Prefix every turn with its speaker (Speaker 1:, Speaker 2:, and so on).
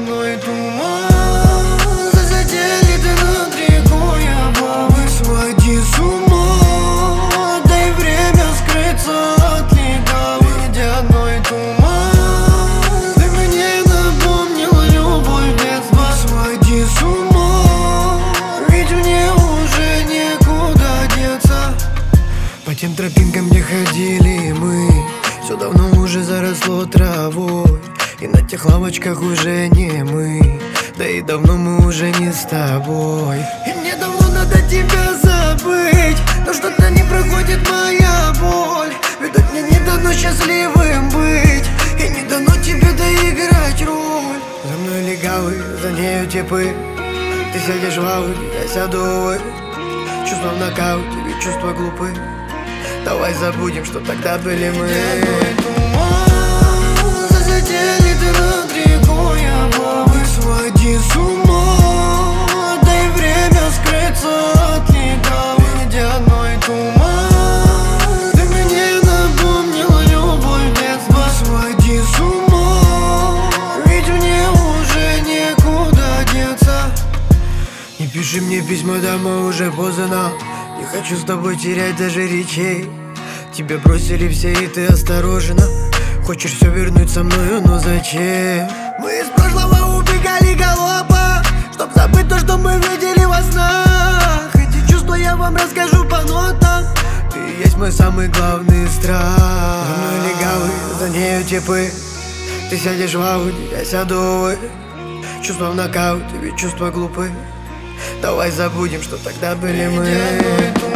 Speaker 1: ледяной туман. За сателлиты над рекой облавы своди с ума. Дай время скрыться от легавых. Ледяной туман, ты мне напомнил любовь детства. Своди с ума, ведь мне уже некуда деться. По тем тропинкам, где ходили мы, все давно уже заросло травой. И на тех лавочках уже не мы, да и давно мы уже не с тобой. И мне давно надо тебя забыть, но что-то не проходит моя боль. Видать, мне не дано счастливым быть, и не дано тебе доиграть роль. За мной легавы, за нею типы. Ты сядешь в ауди, я сяду, увы. Чувства в нокауте, ведь чувства глупы. Давай забудем, что тогда были мы. Ледяной туман, за сателлиты над рекой облавы своди с ума. Дай время скрыться от легавых. Ледяной туман, ты мне напомнил любовь детства. Своди с ума, ведь мне уже некуда деться. Не пиши мне письма домой, уже поздно. Не хочу с тобой терять даже речей. Тебя бросили все, и ты осторожна. Хочешь все вернуть со мною, но зачем? Мы из прошлого убегали галопом, чтоб забыть то, что мы видели во снах. Эти чувства я вам расскажу по нотам. Ты есть мой самый главный страх. За мной легавы, за нею типы. Ты сядешь в ауди, я сяду, увы. Чувства в нокауте, ведь чувства глупы. Давай забудем, что тогда были мы.